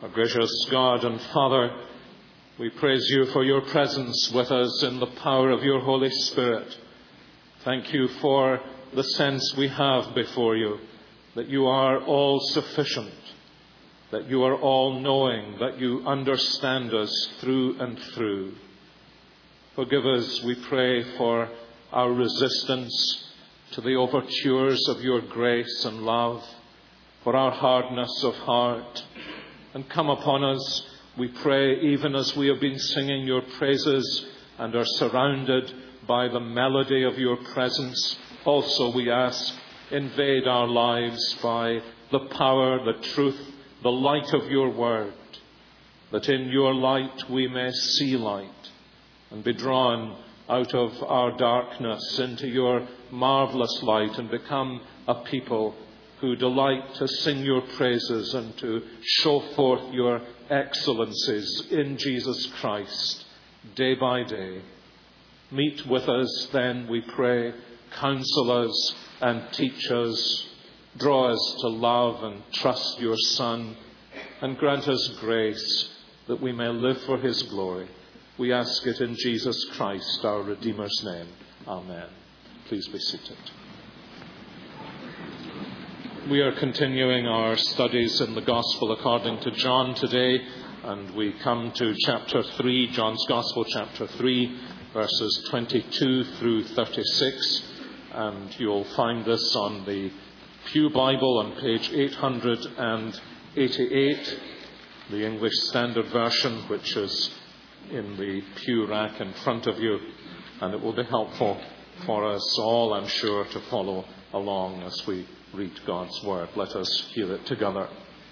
Our gracious God and Father, we praise you for your presence with us in the power of your Holy Spirit. Thank you for the sense we have before you, that you are all sufficient, that you are all knowing, that you understand us through and through. Forgive us, we pray, for our resistance to the overtures of your grace and love, for our hardness of heart. And come upon us, we pray, even as we have been singing your praises and are surrounded by the melody of your presence. Also, we ask, invade our lives by the power, the truth, the light of your word, that in your light we may see light and be drawn out of our darkness into your marvelous light and become a people who delight to sing your praises and to show forth your excellencies in Jesus Christ day by day. Meet with us then, we pray, counsel us and teach us, draw us to love and trust your Son, and grant us grace that we may live for his glory. We ask it in Jesus Christ, our Redeemer's name. Amen. Please be seated. We are continuing our studies in the Gospel according to John today, and we come to chapter 3, John's Gospel, chapter 3, verses 22 through 36. And you'll find this on the Pew Bible on page 888, the English Standard Version, which is in the pew rack in front of you. And it will be helpful for us all, I'm sure, to follow along as we read God's word. Let us hear it together.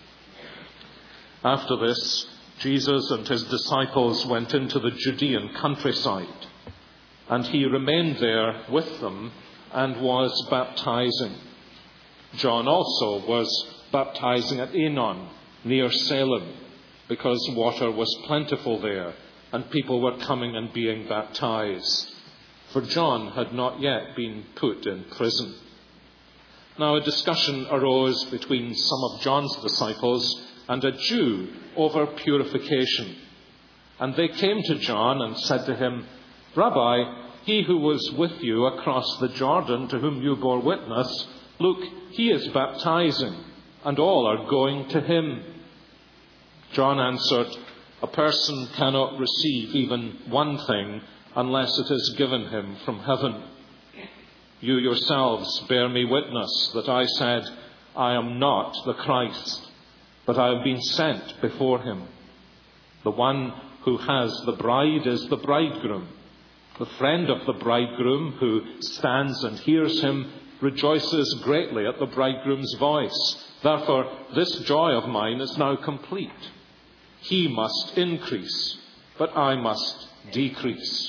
After this, Jesus and his disciples went into the Judean countryside, and he remained there with them and was baptizing. John also was baptizing at Aenon, near Salem, because water was plentiful there, and people were coming and being baptized. For John had not yet been put in prison. Now a discussion arose between some of John's disciples and a Jew over purification. And they came to John and said to him, "Rabbi, he who was with you across the Jordan, to whom you bore witness, look, he is baptizing, and all are going to him." John answered, "A person cannot receive even one thing unless it is given him from heaven. You yourselves bear me witness that I said, 'I am not the Christ, but I have been sent before him.' The one who has the bride is the bridegroom. The friend of the bridegroom who stands and hears him rejoices greatly at the bridegroom's voice. Therefore, this joy of mine is now complete. He must increase, but I must decrease.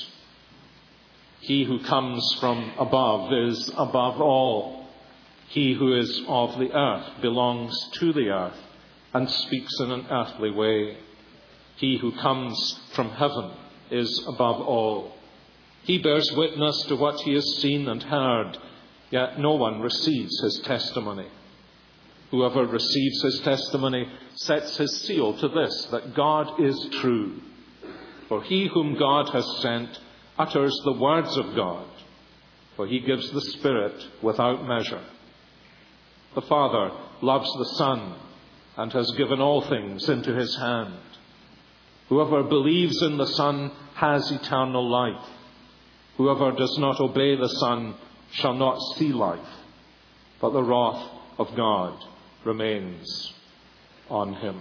He who comes from above is above all. He who is of the earth belongs to the earth and speaks in an earthly way. He who comes from heaven is above all. He bears witness to what he has seen and heard, yet no one receives his testimony. Whoever receives his testimony sets his seal to this, that God is true. For he whom God has sent utters the words of God, for he gives the Spirit without measure. The Father loves the Son and has given all things into his hand. Whoever believes in the Son has eternal life. Whoever does not obey the Son shall not see life, but the wrath of God remains on him."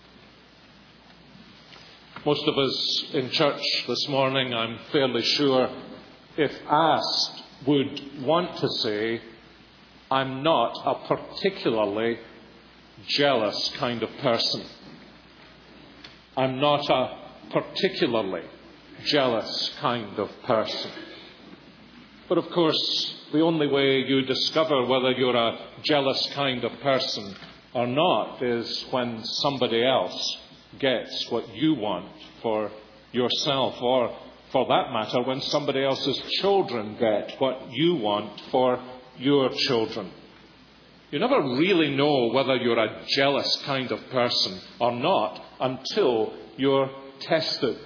Most of us in church this morning, I'm fairly sure, if asked, would want to say, "I'm not a particularly jealous kind of person. I'm not a particularly jealous kind of person." But of course, the only way you discover whether you're a jealous kind of person or not is when somebody else gets what you want for yourself, or for that matter, when somebody else's children get what you want for your children. You never really know whether you're a jealous kind of person or not until you're tested.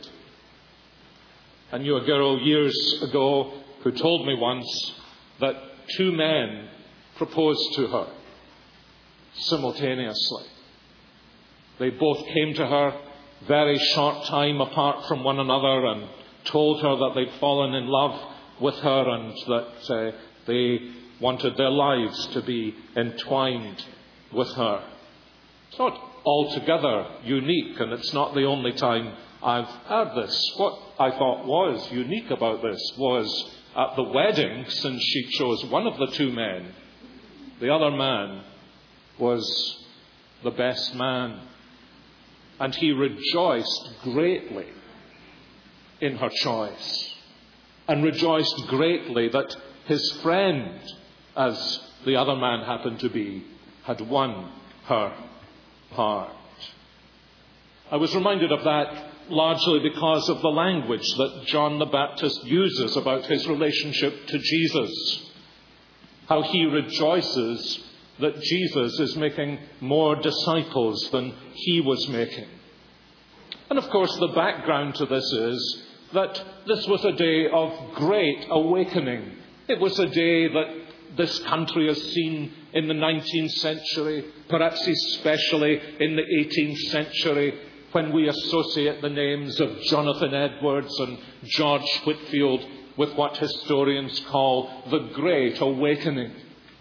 I knew a girl years ago who told me once that 2 men proposed to her simultaneously. They both came to her very short time apart from one another and told her that they'd fallen in love with her and that they wanted their lives to be entwined with her. It's not altogether unique, and it's not the only time I've heard this. What I thought was unique about this was at the wedding, since she chose one of the 2 men, the other man was the best man. And he rejoiced greatly in her choice, and rejoiced greatly that his friend, as the other man happened to be, had won her heart. I was reminded of that largely because of the language that John the Baptist uses about his relationship to Jesus. How he rejoices that Jesus is making more disciples than he was making. And of course, the background to this is that this was a day of great awakening. It was a day that this country has seen in the 19th century, perhaps especially in the 18th century, when we associate the names of Jonathan Edwards and George Whitefield with what historians call the Great Awakening.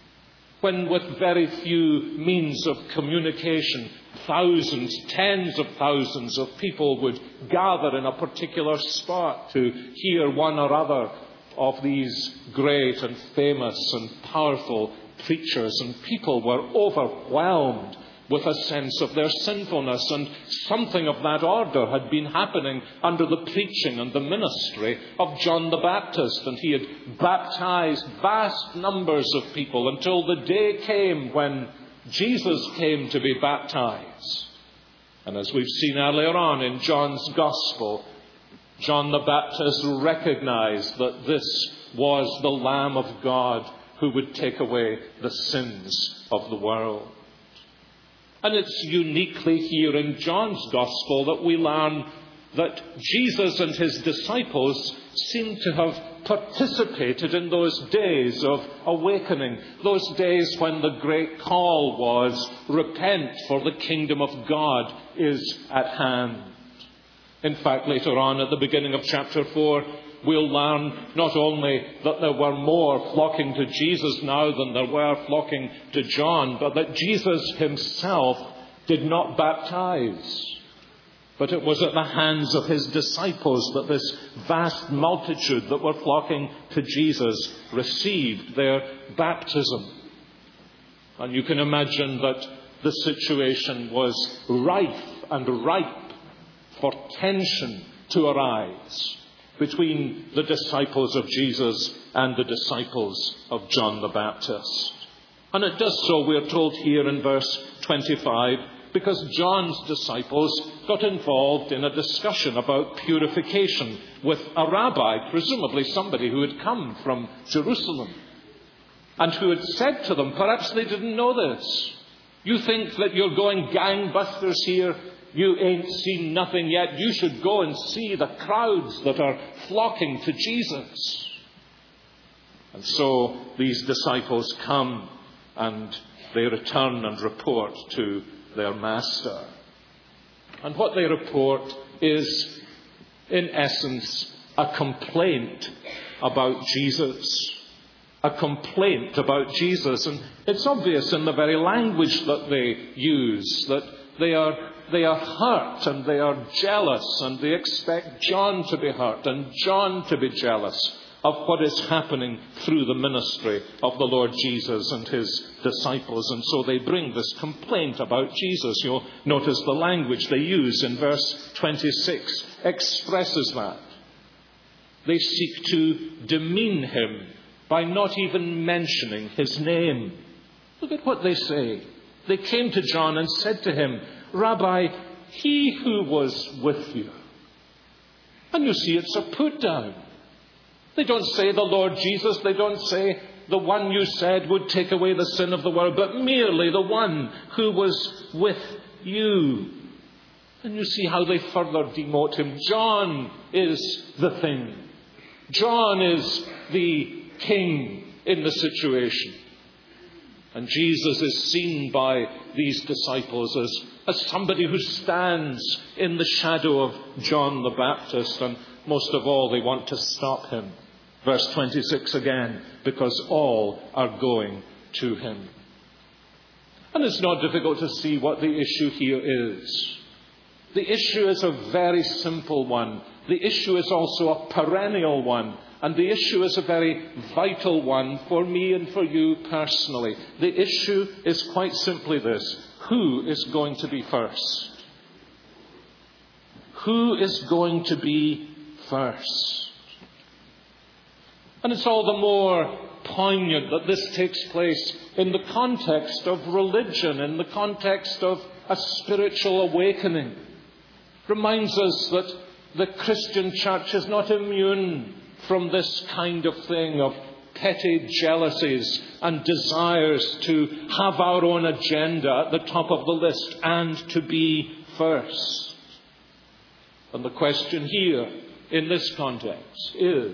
When with very few means of communication, thousands, tens of thousands of people would gather in a particular spot to hear one or other of these great and famous and powerful preachers, and people were overwhelmed with a sense of their sinfulness, and something of that order had been happening under the preaching and the ministry of John the Baptist, and he had baptized vast numbers of people until the day came when Jesus came to be baptized. And as we've seen earlier on in John's Gospel, John the Baptist recognized that this was the Lamb of God who would take away the sins of the world. And it's uniquely here in John's Gospel that we learn that Jesus and his disciples seem to have participated in those days of awakening, those days when the great call was, repent, for the kingdom of God is at hand. In fact, later on at the beginning of chapter 4, we'll learn not only that there were more flocking to Jesus now than there were flocking to John, but that Jesus himself did not baptize. But it was at the hands of his disciples that this vast multitude that were flocking to Jesus received their baptism. And you can imagine that the situation was rife and ripe for tension to arise between the disciples of Jesus and the disciples of John the Baptist. And it does so, we are told here in verse 25, because John's disciples got involved in a discussion about purification with a rabbi, presumably somebody who had come from Jerusalem, and who had said to them, perhaps they didn't know this, you think that you're going gangbusters here? You ain't seen nothing yet. You should go and see the crowds that are flocking to Jesus. And so these disciples come and they return and report to their master. And what they report is, in essence, a complaint about Jesus. A complaint about Jesus. And it's obvious in the very language that they use that they are hurt and they are jealous, and they expect John to be hurt and John to be jealous of what is happening through the ministry of the Lord Jesus and his disciples. And so they bring this complaint about Jesus. You'll notice the language they use in verse 26 expresses that. They seek to demean him by not even mentioning his name. Look at what they say. They came to John and said to him, Rabbi, he who was with you. And you see, it's a put down. They don't say the Lord Jesus. They don't say the one you said would take away the sin of the world, but merely the one who was with you. And you see how they further demote him. John is the thing. John is the king in the situation. And Jesus is seen by these disciples as somebody who stands in the shadow of John the Baptist. And most of all, they want to stop him. Verse 26 again, because all are going to him. And it's not difficult to see what the issue here is. The issue is a very simple one. The issue is also a perennial one. And the issue is a very vital one for me and for you personally. The issue is quite simply this. Who is going to be first? Who is going to be first? And it's all the more poignant that this takes place in the context of religion, in the context of a spiritual awakening. Reminds us that the Christian church is not immune from this kind of thing, of petty jealousies and desires to have our own agenda at the top of the list and to be first. And the question here in this context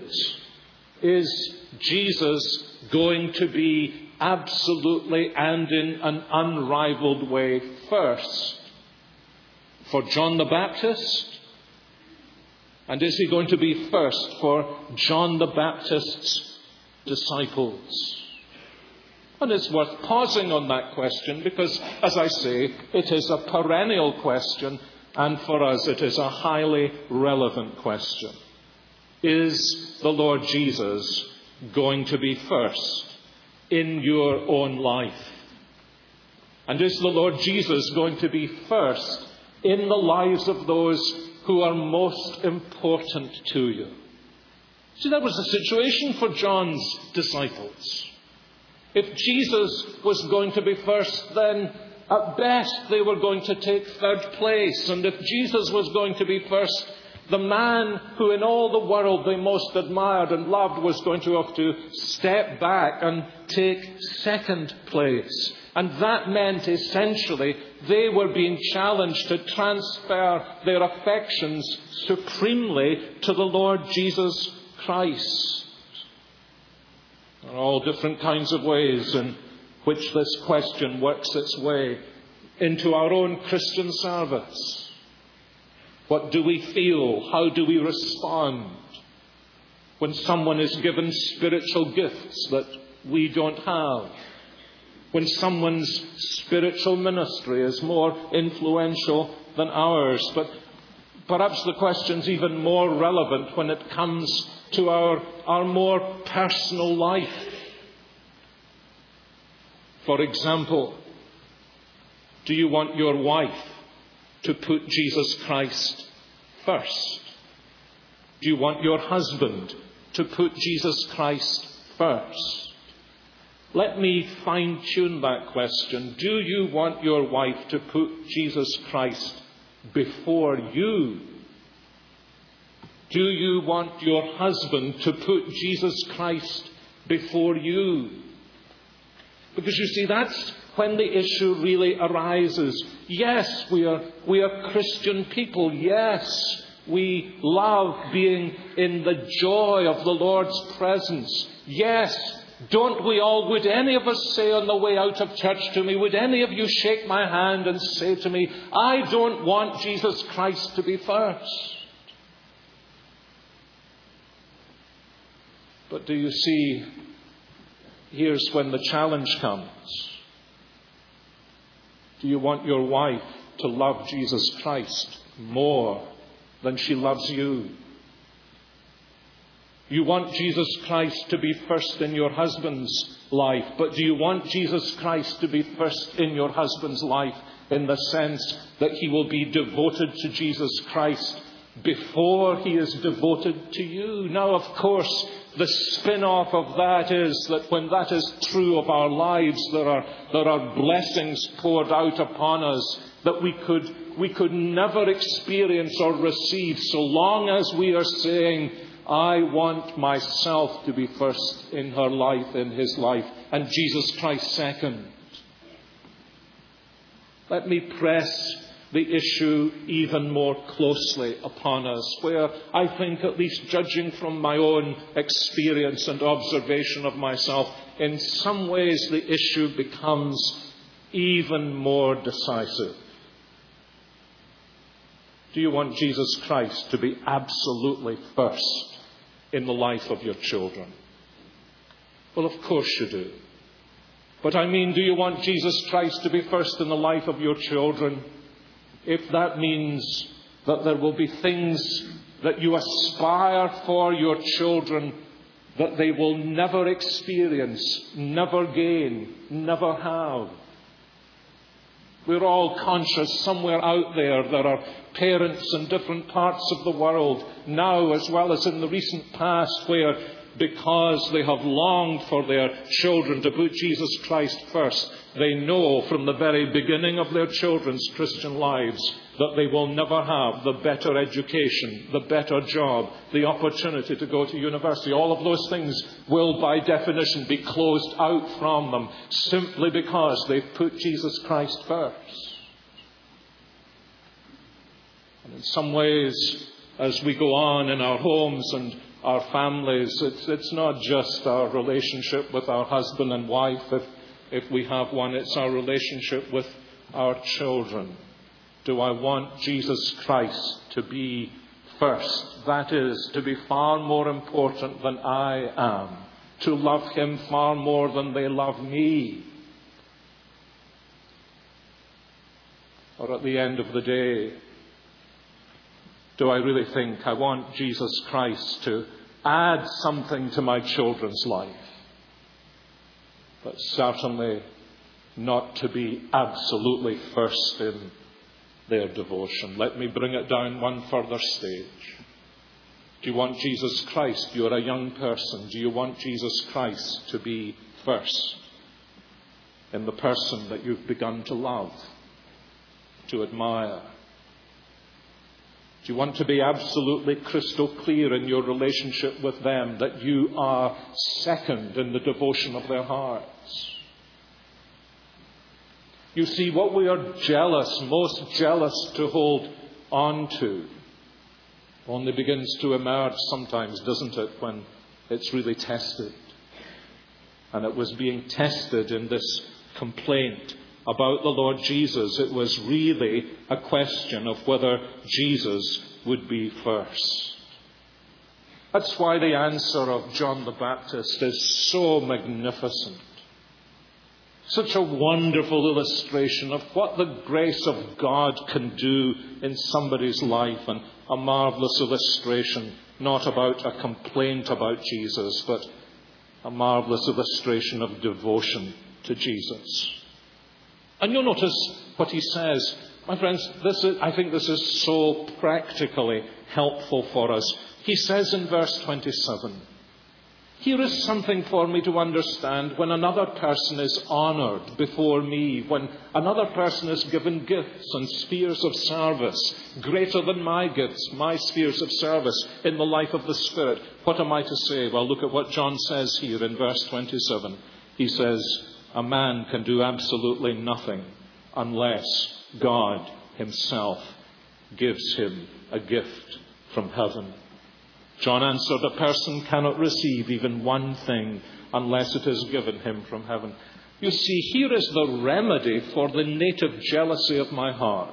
is Jesus going to be absolutely and in an unrivaled way first for John the Baptist? And is he going to be first for John the Baptist's disciples? And it's worth pausing on that question because, as I say, it is a perennial question, and for us it is a highly relevant question. Is the Lord Jesus going to be first in your own life? And is the Lord Jesus going to be first in the lives of those who are most important to you? See, that was the situation for John's disciples. If Jesus was going to be first, then at best they were going to take third place. And if Jesus was going to be first, the man who in all the world they most admired and loved was going to have to step back and take second place. And that meant essentially they were being challenged to transfer their affections supremely to the Lord Jesus Christ. There are all different kinds of ways in which this question works its way into our own Christian service. What do we feel? How do we respond when someone is given spiritual gifts that we don't have? When someone's spiritual ministry is more influential than ours? But perhaps the question's even more relevant when it comes to our more personal life. For example, do you want your wife to put Jesus Christ first? Do you want your husband to put Jesus Christ first? Let me fine-tune that question. Do you want your wife to put Jesus Christ before you? Do you want your husband to put Jesus Christ before you? Because you see, that's when the issue really arises. Yes, we are Christian people. Yes, we love being in the joy of the Lord's presence. Yes, don't we all, would any of us say on the way out of church to me, would any of you shake my hand and say to me, I don't want Jesus Christ to be first? But do you see, here's when the challenge comes. Do you want your wife to love Jesus Christ more than she loves you? You want Jesus Christ to be first in your husband's life, but do you want Jesus Christ to be first in your husband's life in the sense that he will be devoted to Jesus Christ before he is devoted to you? Now, of course, the spin-off of that is that when that is true of our lives, there are blessings poured out upon us that we could never experience or receive so long as we are saying, I want myself to be first in her life, in his life, and Jesus Christ second. Let me press the issue even more closely upon us, where I think, at least judging from my own experience and observation of myself, in some ways the issue becomes even more decisive. Do you want Jesus Christ to be absolutely first in the life of your children? Well, of course you do. But I mean, do you want Jesus Christ to be first in the life of your children? If that means that there will be things that you aspire for your children that they will never experience, never gain, never have. We're all conscious somewhere out there are parents in different parts of the world now as well as in the recent past where, because they have longed for their children to put Jesus Christ first, they know from the very beginning of their children's Christian lives that they will never have the better education, the better job, the opportunity to go to university. All of those things will, by definition, be closed out from them simply because they've put Jesus Christ first. And in some ways, as we go on in our homes and our families, it's not just our relationship with our husband and wife, if we have one, it's our relationship with our children. Do I want Jesus Christ to be first? That is, to be far more important than I am, to love him far more than they love me. Or at the end of the day, do I really think I want Jesus Christ to add something to my children's life, but certainly not to be absolutely first in their devotion? Let me bring it down one further stage. Do you want Jesus Christ? You're a young person. Do you want Jesus Christ to be first in the person that you've begun to love, to admire? Do you want to be absolutely crystal clear in your relationship with them that you are second in the devotion of their hearts? You see, what we are most jealous to hold on to, only begins to emerge sometimes, doesn't it, when it's really tested. And it was being tested in this complaint about the Lord Jesus. It was really a question of whether Jesus would be first. That's why the answer of John the Baptist is so magnificent. Such a wonderful illustration of what the grace of God can do in somebody's life, and a marvelous illustration, not about a complaint about Jesus, but a marvelous illustration of devotion to Jesus. And you'll notice what he says. My friends, I think this is so practically helpful for us. He says in verse 27, "Here is something for me to understand when another person is honoured before me, when another person is given gifts and spheres of service greater than my gifts, my spheres of service in the life of the Spirit. What am I to say?" Well, look at what John says here in verse 27. He says, "A man can do absolutely nothing unless God himself gives him a gift from heaven." John answered, "A person cannot receive even one thing unless it is given him from heaven." You see, here is the remedy for the native jealousy of my heart.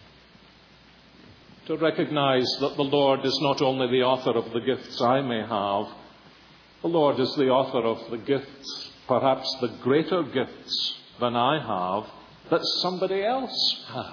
To recognize that the Lord is not only the author of the gifts I may have, the Lord is the author of the gifts, perhaps the greater gifts than I have, that somebody else has.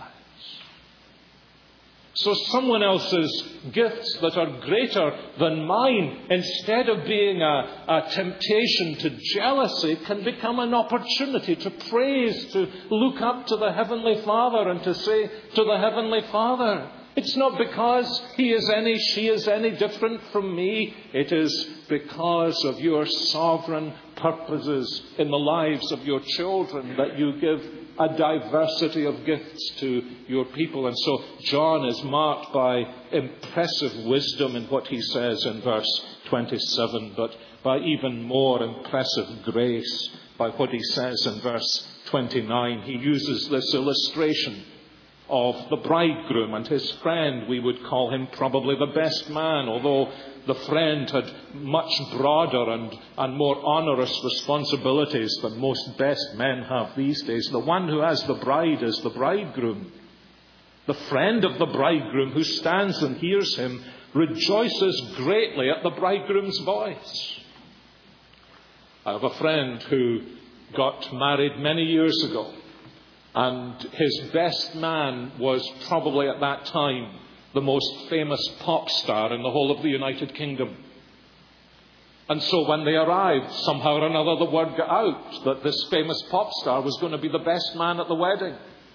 So someone else's gifts that are greater than mine, instead of being a temptation to jealousy, can become an opportunity to praise, to look up to the Heavenly Father and to say to the Heavenly Father, it's not because she is any different from me. It is because of your sovereign purposes in the lives of your children that you give a diversity of gifts to your people. And so John is marked by impressive wisdom in what he says in verse 27, but by even more impressive grace by what he says in verse 29. He uses this illustration of the bridegroom, and his friend, we would call him probably the best man, although the friend had much broader and more onerous responsibilities than most best men have these days. The one who has the bride is the bridegroom. The friend of the bridegroom who stands and hears him rejoices greatly at the bridegroom's voice. I have a friend who got married many years ago, and his best man was probably at that time the most famous pop star in the whole of the United Kingdom. And so when they arrived, somehow or another the word got out that this famous pop star was going to be the best man at the wedding.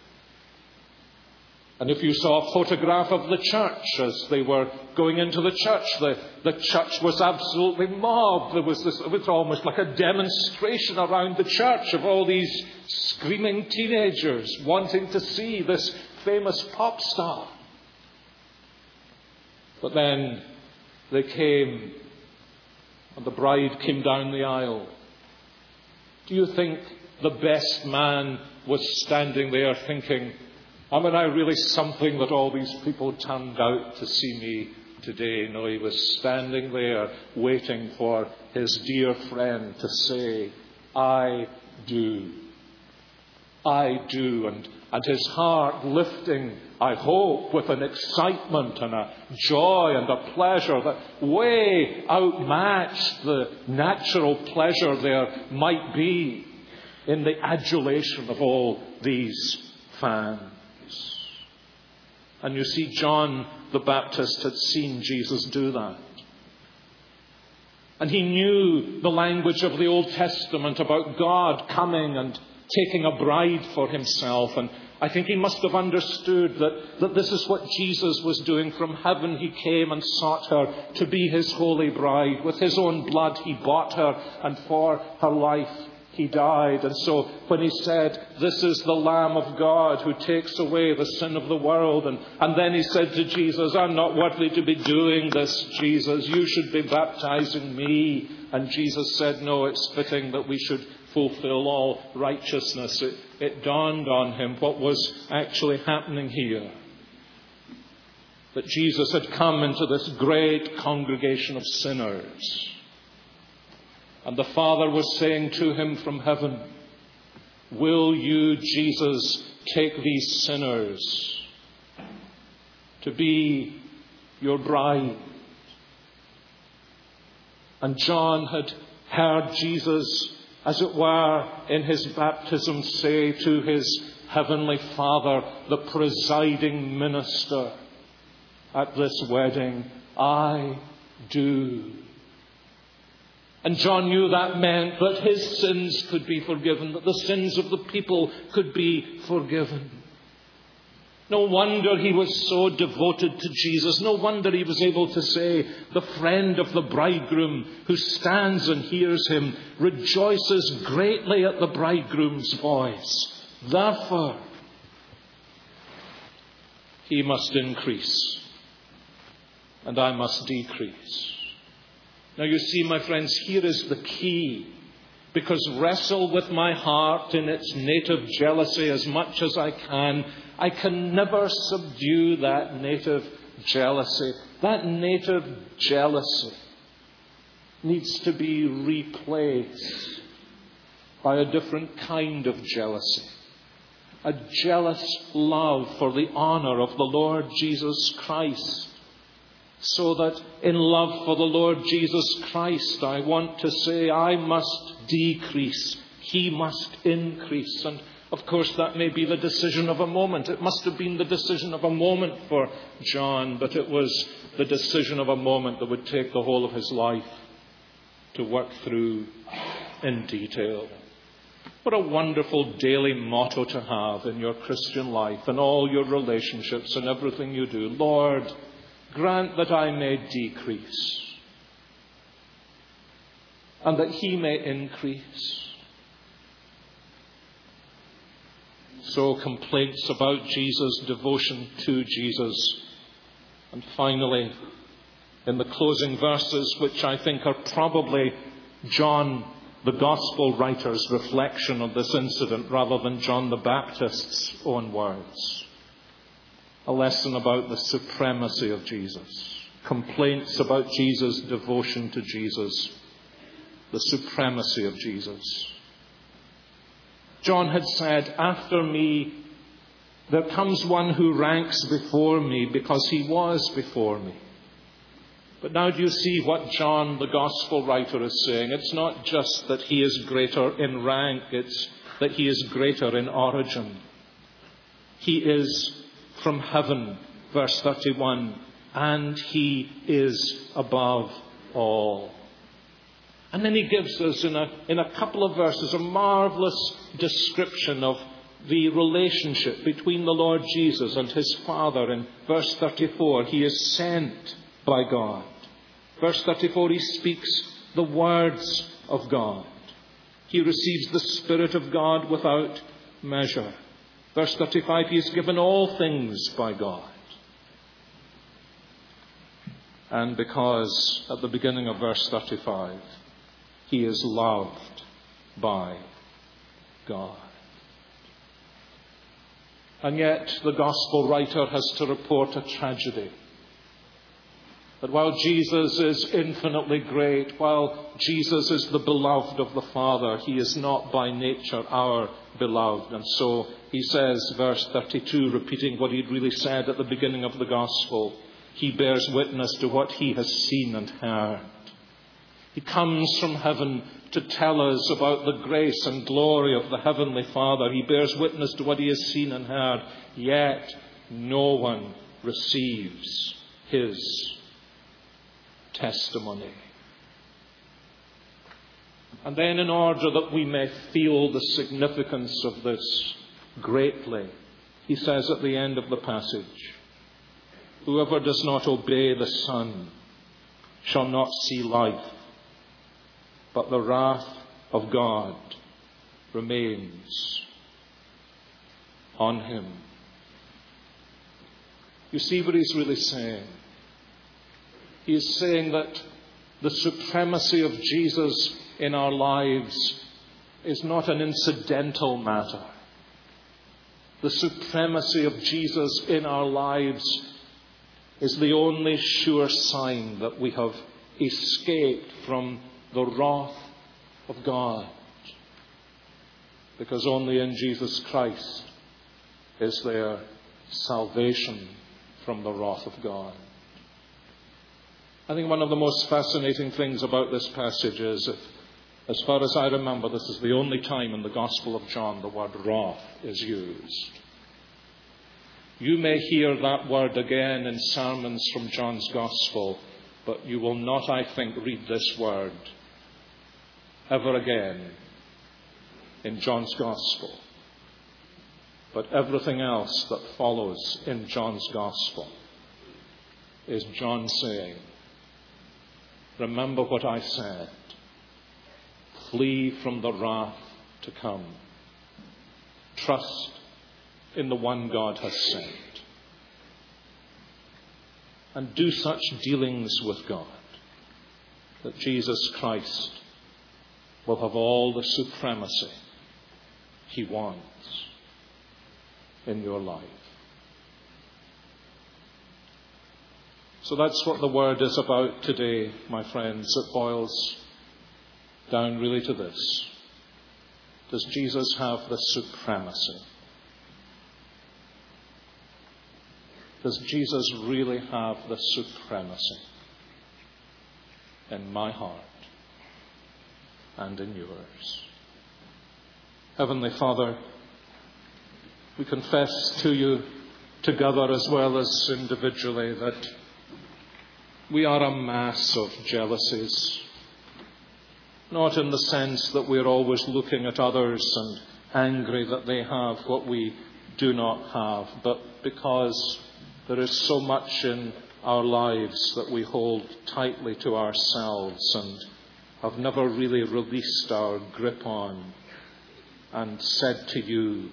And if you saw a photograph of the church as they were going into the church, the church was absolutely mobbed. It was almost like a demonstration around the church of all these screaming teenagers wanting to see this famous pop star. But then they came, and the bride came down the aisle. Do you think the best man was standing there thinking, am I really something that all these people turned out to see me today? No, he was standing there waiting for his dear friend to say, I do. I do. And his heart lifting, I hope, with an excitement and a joy and a pleasure that way outmatched the natural pleasure there might be in the adulation of all these fans. And you see, John the Baptist had seen Jesus do that. And he knew the language of the Old Testament about God coming and taking a bride for himself. And I think he must have understood that this is what Jesus was doing. From heaven he came and sought her to be his holy bride. With his own blood he bought her, and for her life he died. And so when he said, this is the Lamb of God who takes away the sin of the world. And then he said to Jesus, I'm not worthy to be doing this, Jesus. You should be baptizing me. And Jesus said, no, it's fitting that we should fulfill all righteousness. It dawned on him what was actually happening here. That Jesus had come into this great congregation of sinners. And the Father was saying to him from heaven, will you, Jesus, take these sinners to be your bride? And John had heard Jesus, as it were, in his baptism say to his heavenly Father, the presiding minister at this wedding, I do. And John knew that meant that his sins could be forgiven, that the sins of the people could be forgiven. No wonder he was so devoted to Jesus. No wonder he was able to say, the friend of the bridegroom who stands and hears him rejoices greatly at the bridegroom's voice. Therefore, he must increase, and I must decrease. Now you see, my friends, here is the key. Because wrestle with my heart in its native jealousy as much as I can never subdue that native jealousy. That native jealousy needs to be replaced by a different kind of jealousy. A jealous love for the honor of the Lord Jesus Christ. So that in love for the Lord Jesus Christ, I want to say, I must decrease, he must increase. And of course that may be the decision of a moment. It must have been the decision of a moment for John, but it was the decision of a moment that would take the whole of his life to work through in detail. What a wonderful daily motto to have in your Christian life and all your relationships and everything you do. Lord, grant that I may decrease and that he may increase. So complaints about Jesus, devotion to Jesus. And finally, in the closing verses, which I think are probably John, the Gospel writer's reflection of this incident rather than John the Baptist's own words. a lesson about the supremacy of Jesus, complaints about Jesus' devotion to Jesus, the supremacy of Jesus. John had said, "After me, there comes one who ranks before me because he was before me." But now do you see what John, the gospel writer, is saying? It's not just that he is greater in rank, it's that he is greater in origin. He is from heaven, verse 31, and he is above all. And then he gives us in a couple of verses a marvelous description of the relationship between the Lord Jesus and his Father. In verse 34, he is sent by God. Verse 34, he speaks the words of God. He receives the Spirit of God without measure. Verse 35, he is given all things by God. And because at the beginning of verse 35, he is loved by God. And yet the gospel writer has to report a tragedy. That while Jesus is infinitely great, while Jesus is the beloved of the Father, he is not by nature our beloved. And so he says, verse 32, repeating what he'd really said at the beginning of the gospel, he bears witness to what he has seen and heard. He comes from heaven to tell us about the grace and glory of the Heavenly Father. He bears witness to what he has seen and heard, yet no one receives his testimony. And then, in order that we may feel the significance of this greatly, he says at the end of the passage, "Whoever does not obey the Son shall not see life, but the wrath of God remains on him." You see what he's really saying? He is saying that the supremacy of Jesus in our lives is not an incidental matter. The supremacy of Jesus in our lives is the only sure sign that we have escaped from the wrath of God. Because only in Jesus Christ is there salvation from the wrath of God. I think one of the most fascinating things about this passage is, as far as I remember, this is the only time in the Gospel of John the word wrath is used. You may hear that word again in sermons from John's Gospel, but you will not, I think, read this word ever again in John's Gospel. But everything else that follows in John's Gospel is John saying, "Remember what I said. Flee from the wrath to come. Trust in the one God has sent. And do such dealings with God that Jesus Christ will have all the supremacy he wants in your life." So that's what the word is about today, my friends. It boils down really to this. Does Jesus have the supremacy? Does Jesus really have the supremacy in my heart and in yours? Heavenly Father, we confess to you together as well as individually that we are a mass of jealousies. Not in the sense that we're always looking at others and angry that they have what we do not have, but because there is so much in our lives that we hold tightly to ourselves and have never really released our grip on and said to you,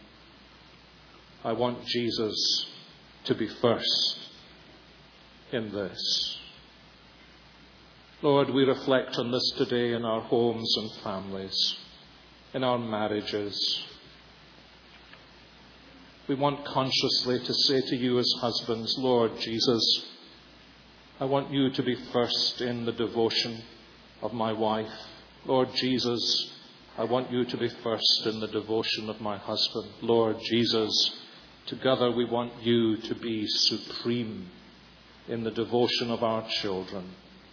"I want Jesus to be first in this." Lord, we reflect on this today in our homes and families, in our marriages, We want consciously to say to you as husbands, Lord Jesus, I want you to be first in the devotion of my wife. Lord Jesus, I want you to be first in the devotion of my husband. Lord Jesus, together we want you to be supreme in the devotion of our children.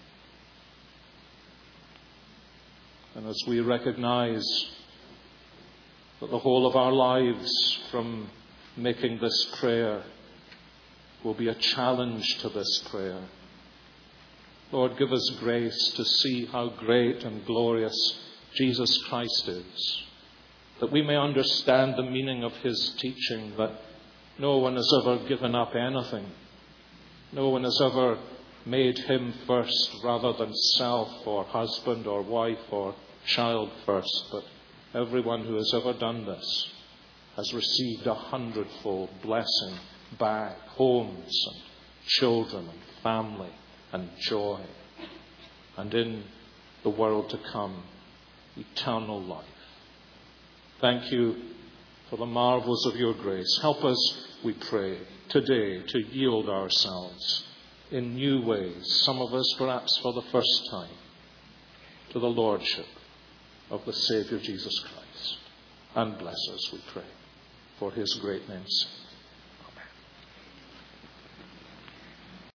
And as we recognize that the whole of our lives from making this prayer will be a challenge to this prayer, Lord, give us grace to see how great and glorious Jesus Christ is, that we may understand the meaning of his teaching, that no one has ever given up anything. No one has ever made him first rather than self or husband or wife or child first, but everyone who has ever done this has received 100-fold blessing back, homes and children and family and joy, and in the world to come, eternal life. Thank you for the marvels of your grace. Help us, we pray, today to yield ourselves in new ways, some of us perhaps for the first time, to the lordship of the Saviour Jesus Christ. And bless us, we pray, for his great name's sake.